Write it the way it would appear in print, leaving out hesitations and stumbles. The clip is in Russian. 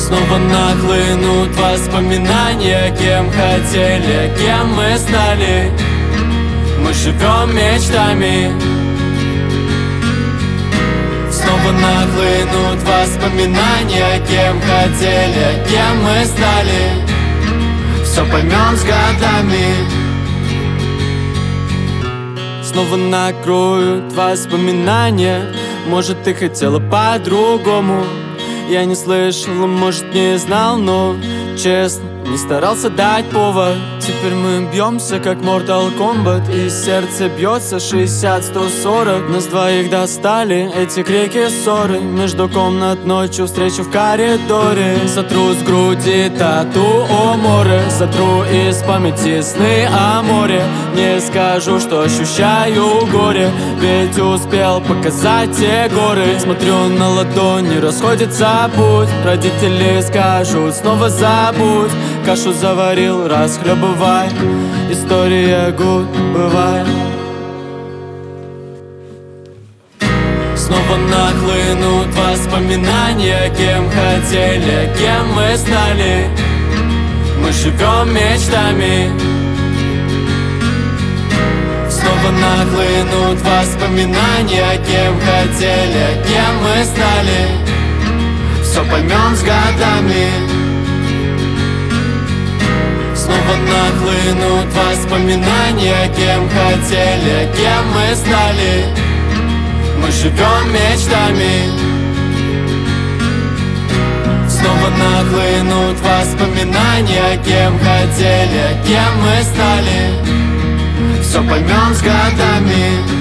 Снова нахлынут воспоминания, кем хотели, кем мы стали. Мы живем мечтами. Снова нахлынут воспоминания, кем хотели, кем мы стали. Все поймем с годами. Снова накроют воспоминания. Может, ты хотела по-другому. Я не слышал, может, не знал, но честно, не старался дать повод. Теперь мы бьемся, как Mortal Kombat, и сердце бьется 60-140. Нас двоих достали эти крики ссоры. Между комнат ночью встречу в коридоре. Сотру с груди тату о море, сотру из памяти сны о море. Не скажу, что ощущаю горе, ведь успел показать те горы. Смотрю на ладони, расходится путь. Родители скажут, снова забудь. Кашу заварил, расхлебывай. История гуд, бывает. Снова нахлынут воспоминания, кем хотели, кем мы стали. Мы живем мечтами. Снова нахлынут воспоминания, кем хотели, кем мы стали. Все поймем с годами. Снова нахлынут воспоминания, кем хотели, кем мы стали. Мы живем мечтами. Снова нахлынут воспоминания, кем хотели, кем мы стали. Все поймем с годами.